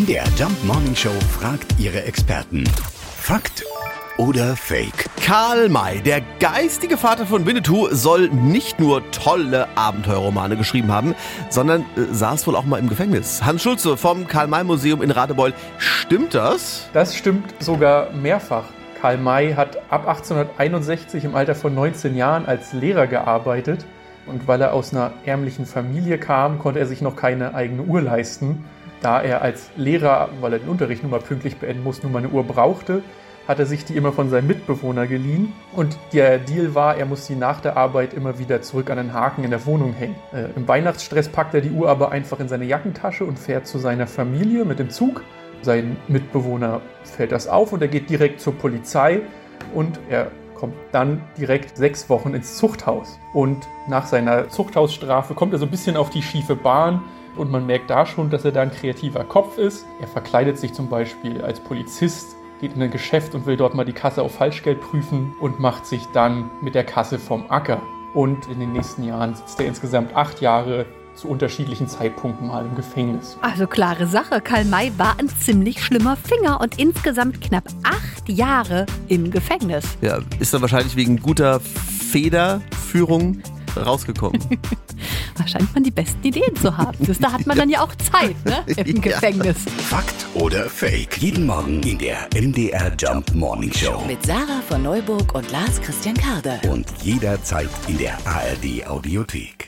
MDR Jump Morning Show fragt ihre Experten. Fakt oder Fake? Karl May, der geistige Vater von Winnetou, soll nicht nur tolle Abenteuerromane geschrieben haben, sondern saß wohl auch mal im Gefängnis. Hans Schulze vom Karl-May-Museum in Radebeul. Stimmt das? Das stimmt sogar mehrfach. Karl May hat ab 1861 im Alter von 19 Jahren als Lehrer gearbeitet. Und weil er aus einer ärmlichen Familie kam, konnte er sich noch keine eigene Uhr leisten. Da er als Lehrer, weil er den Unterricht nun mal pünktlich beenden musste, nun mal eine Uhr brauchte, hat er sich die immer von seinem Mitbewohner geliehen. Und der Deal war, er muss sie nach der Arbeit immer wieder zurück an den Haken in der Wohnung hängen. Im Weihnachtsstress packt er die Uhr aber einfach in seine Jackentasche und fährt zu seiner Familie mit dem Zug. Sein Mitbewohner fällt das auf und er geht direkt zur Polizei und er kommt dann direkt 6 Wochen ins Zuchthaus. Und nach seiner Zuchthausstrafe kommt er so ein bisschen auf die schiefe Bahn und man merkt da schon, dass er da ein kreativer Kopf ist. Er verkleidet sich zum Beispiel als Polizist, geht in ein Geschäft und will dort mal die Kasse auf Falschgeld prüfen und macht sich dann mit der Kasse vom Acker. Und in den nächsten Jahren sitzt er insgesamt 8 Jahre zu unterschiedlichen Zeitpunkten mal im Gefängnis. Also klare Sache, Karl May war ein ziemlich schlimmer Finger und insgesamt knapp 8 Jahre im Gefängnis. Ja, ist dann wahrscheinlich wegen guter Federführung rausgekommen. Da scheint man die besten Ideen zu haben. Da hat man dann ja auch Zeit, ne? Im Gefängnis. Fakt oder Fake? Jeden Morgen in der MDR Jump Morning Show. Mit Sarah von Neuburg und Lars Christian Karde. Und jederzeit in der ARD Audiothek.